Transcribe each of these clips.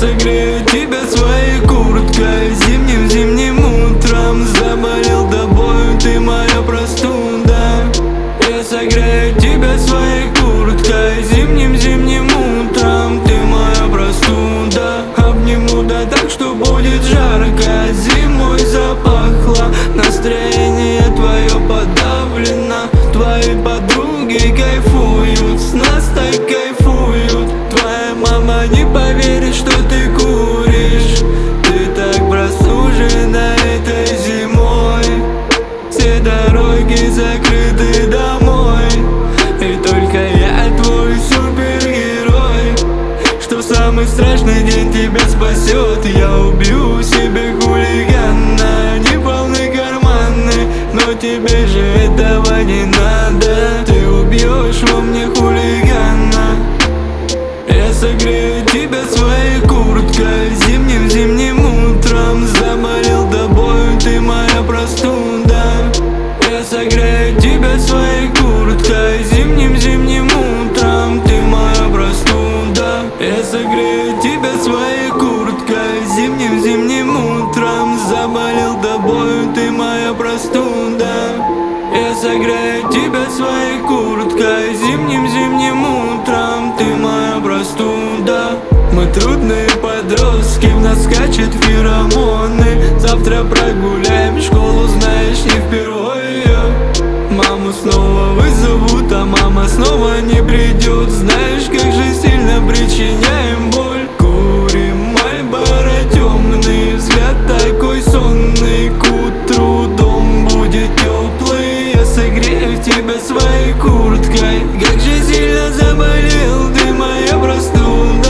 согрею тебя своей курткой. Зимним утром заболел тобою, ты моя простуда. Я согрею тебя своей курткой. Зимним утром ты моя простуда. Обниму да так, что будет жарко. Зимой запахло, настроение твое подавлено. Твои подруги кайфуют, с нас так кайфуют. Твоя мама не поверит, что ты куришь. Ты так прослужена этой зимой. Все дороги закрыты домой, и только я твой супергерой, что в самый страшный день тебя спасет. Я убью себе хулигана, не полны карманы, но тебе же этого не надо. Ты убьешь во мне хулигана. Я согрею тебя своей курткой. Зимним утром заболел тобою, ты моя простуда. Я согрею тебя своей курткой. Зимним утром ты моя простуда. Я согрею тебя своей курткой. Зимним утром заболел тобою, ты моя простуда. Я согрею тебя своей курткой. Зимним утром ты моя простуда. Мы трудные подростки, в нас скачет феромоны. Завтра прогуляем школу, знаешь, не впервые. Маму снова вызовут, а мама снова не придет. Знаешь, как же сильно причиняем боль. Курим Мальборо темный, взгляд такой сонный. К утру дом будет теплый. Я согрею тебя своей курткой. Как же сильно заболел, ты моя простуда.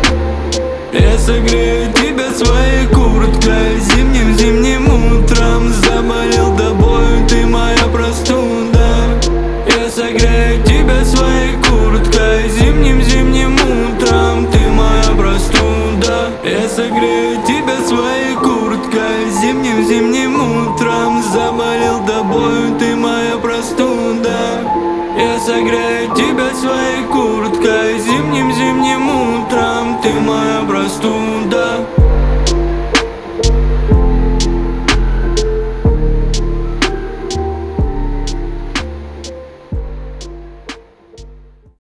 Я согрею тебя своей курткой. Зимним утром заболел тобою, ты моя простуда. Я согрею тебя своей курткой. Зимним утром ты моя простуда. Я согрею тебя своей курткой.